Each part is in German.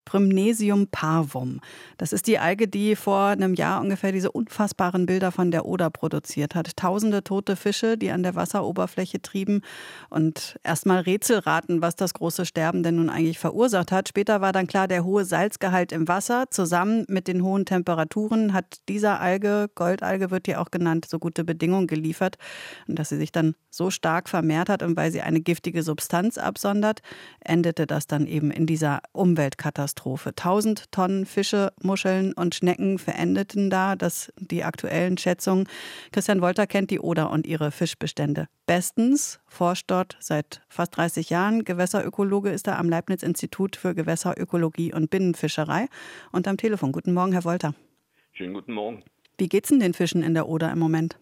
Prymnesium parvum. Das ist die Alge, die vor einem Jahr ungefähr diese unfassbaren Bilder von der Oder produziert hat. Tausende tote Fische, die an der Wasseroberfläche trieben und erstmal Rätsel raten, was das große Sterben denn nun eigentlich verursacht hat. Später war dann klar, der hohe Salzgehalt im Wasser zusammen mit den hohen Temperaturen hat dieser Alge, Goldalge wird die auch genannt, so gute Bedingungen geliefert, und dass sie sich dann so stark vermehrt hat und weil sie eine giftige Substanz absondert, endete das dann eben in dieser Umweltkatastrophe. 1000 Tonnen Fische, Muscheln und Schnecken verendeten da, das die aktuellen Schätzungen. Christian Wolter kennt die Oder und ihre Fischbestände bestens, forscht dort seit fast 30 Jahren. Gewässerökologe ist er am Leibniz-Institut für Gewässerökologie und Binnenfischerei. Und am Telefon. Guten Morgen, Herr Wolter. Schönen guten Morgen. Wie geht's denn den Fischen in der Oder im Moment?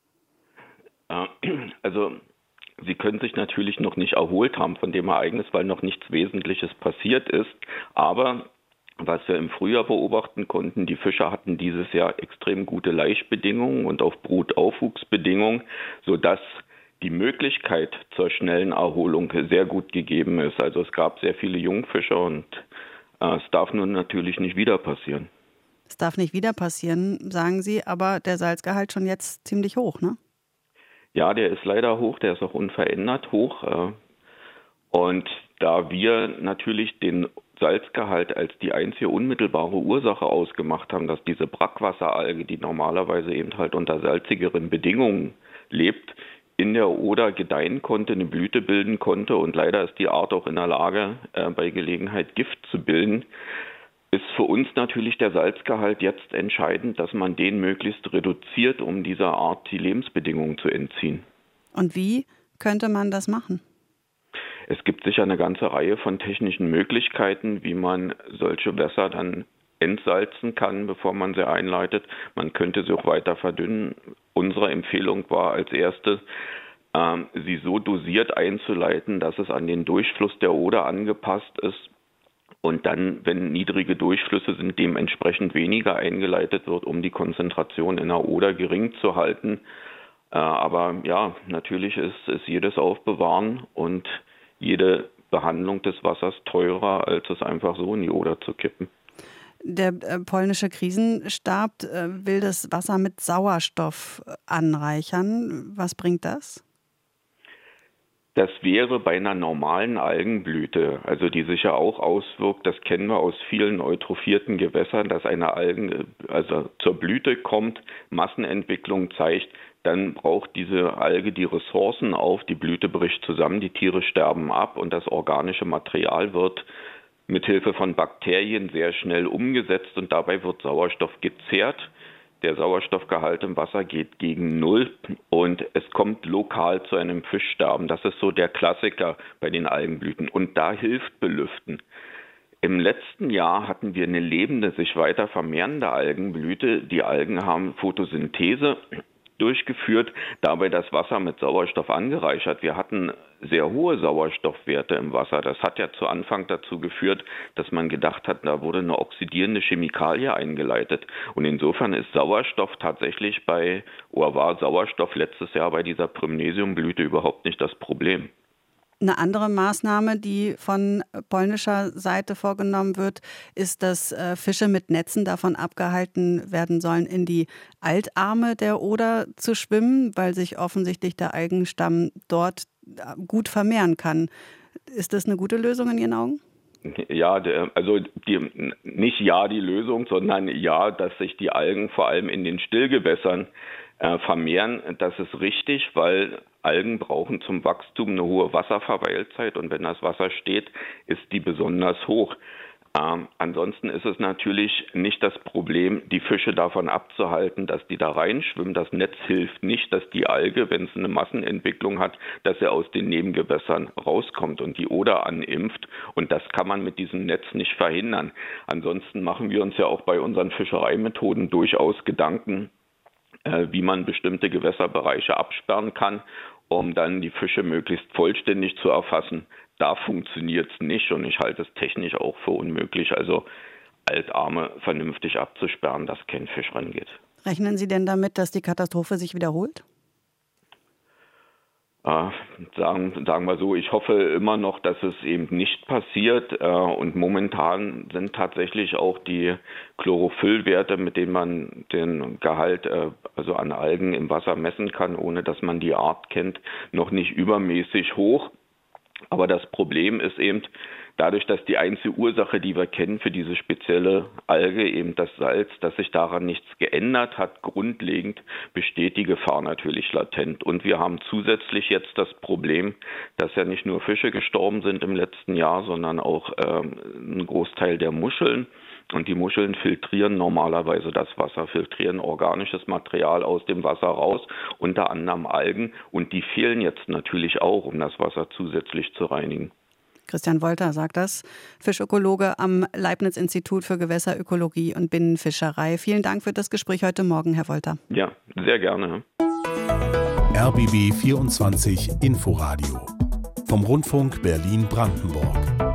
Also sie können sich natürlich noch nicht erholt haben von dem Ereignis, weil noch nichts Wesentliches passiert ist. Aber was wir im Frühjahr beobachten konnten, die Fischer hatten dieses Jahr extrem gute Laichbedingungen und auch Brutaufwuchsbedingungen, sodass die Möglichkeit zur schnellen Erholung sehr gut gegeben ist. Also es gab sehr viele Jungfische und es darf nun natürlich nicht wieder passieren. Es darf nicht wieder passieren, sagen Sie, aber der Salzgehalt schon jetzt ziemlich hoch, ne? Ja, der ist leider hoch, der ist auch unverändert hoch. Und da wir natürlich den Salzgehalt als die einzige unmittelbare Ursache ausgemacht haben, dass diese Brackwasseralge, die normalerweise eben halt unter salzigeren Bedingungen lebt, in der Oder gedeihen konnte, eine Blüte bilden konnte und leider ist die Art auch in der Lage, bei Gelegenheit Gift zu bilden, ist für uns natürlich der Salzgehalt jetzt entscheidend, dass man den möglichst reduziert, um dieser Art die Lebensbedingungen zu entziehen. Und wie könnte man das machen? Es gibt sicher eine ganze Reihe von technischen Möglichkeiten, wie man solche Wässer dann entsalzen kann, bevor man sie einleitet. Man könnte sie auch weiter verdünnen. Unsere Empfehlung war als erstes, sie so dosiert einzuleiten, dass es an den Durchfluss der Oder angepasst ist. Und dann, wenn niedrige Durchflüsse sind, dementsprechend weniger eingeleitet wird, um die Konzentration in der Oder gering zu halten. Aber ja, natürlich ist jedes Aufbewahren und jede Behandlung des Wassers teurer, als es einfach so in die Oder zu kippen. Der polnische Krisenstab will das Wasser mit Sauerstoff anreichern. Was bringt das? Das wäre bei einer normalen Algenblüte, also die sich ja auch auswirkt, das kennen wir aus vielen eutrophierten Gewässern, dass eine Algen also zur Blüte kommt, Massenentwicklung zeigt, dann braucht diese Alge die Ressourcen auf, die Blüte bricht zusammen, die Tiere sterben ab und das organische Material wird mithilfe von Bakterien sehr schnell umgesetzt und dabei wird Sauerstoff gezehrt. Der Sauerstoffgehalt im Wasser geht gegen Null und es kommt lokal zu einem Fischsterben. Das ist so der Klassiker bei den Algenblüten. Und da hilft Belüften. Im letzten Jahr hatten wir eine lebende, sich weiter vermehrende Algenblüte. Die Algen haben Photosynthese durchgeführt, dabei das Wasser mit Sauerstoff angereichert. Wir hatten sehr hohe Sauerstoffwerte im Wasser. Das hat ja zu Anfang dazu geführt, dass man gedacht hat, da wurde eine oxidierende Chemikalie eingeleitet. Und insofern ist Sauerstoff tatsächlich war Sauerstoff letztes Jahr bei dieser Prymnesiumblüte überhaupt nicht das Problem. Eine andere Maßnahme, die von polnischer Seite vorgenommen wird, ist, dass Fische mit Netzen davon abgehalten werden sollen, in die Altarme der Oder zu schwimmen, weil sich offensichtlich der Algenstamm dort gut vermehren kann. Ist das eine gute Lösung in Ihren Augen? Ja, nicht die Lösung, sondern ja, dass sich die Algen vor allem in den Stillgewässern vermehren. Das ist richtig, weil Algen brauchen zum Wachstum eine hohe Wasserverweilzeit und wenn das Wasser steht, ist die besonders hoch. Ansonsten ist es natürlich nicht das Problem, die Fische davon abzuhalten, dass die da reinschwimmen. Das Netz hilft nicht, dass die Alge, wenn es eine Massenentwicklung hat, dass sie aus den Nebengewässern rauskommt und die Oder animpft. Und das kann man mit diesem Netz nicht verhindern. Ansonsten machen wir uns ja auch bei unseren Fischereimethoden durchaus Gedanken, wie man bestimmte Gewässerbereiche absperren kann, um dann die Fische möglichst vollständig zu erfassen. Da funktioniert es nicht und ich halte es technisch auch für unmöglich, also Altarme vernünftig abzusperren, dass kein Fisch rangeht. Rechnen Sie denn damit, dass die Katastrophe sich wiederholt? Sagen wir so, ich hoffe immer noch, dass es eben nicht passiert. Und momentan sind tatsächlich auch die Chlorophyllwerte, mit denen man den Gehalt also an Algen im Wasser messen kann, ohne dass man die Art kennt, noch nicht übermäßig hoch. Aber das Problem ist eben, dadurch, dass die einzige Ursache, die wir kennen für diese spezielle Alge, eben das Salz, dass sich daran nichts geändert hat, grundlegend besteht die Gefahr natürlich latent. Und wir haben zusätzlich jetzt das Problem, dass ja nicht nur Fische gestorben sind im letzten Jahr, sondern auch ein Großteil der Muscheln. Und die Muscheln filtrieren normalerweise das Wasser, filtrieren organisches Material aus dem Wasser raus, unter anderem Algen. Und die fehlen jetzt natürlich auch, um das Wasser zusätzlich zu reinigen. Christian Wolter sagt das, Fischökologe am Leibniz-Institut für Gewässerökologie und Binnenfischerei. Vielen Dank für das Gespräch heute Morgen, Herr Wolter. Ja, sehr gerne. RBB 24 Inforadio vom Rundfunk Berlin-Brandenburg.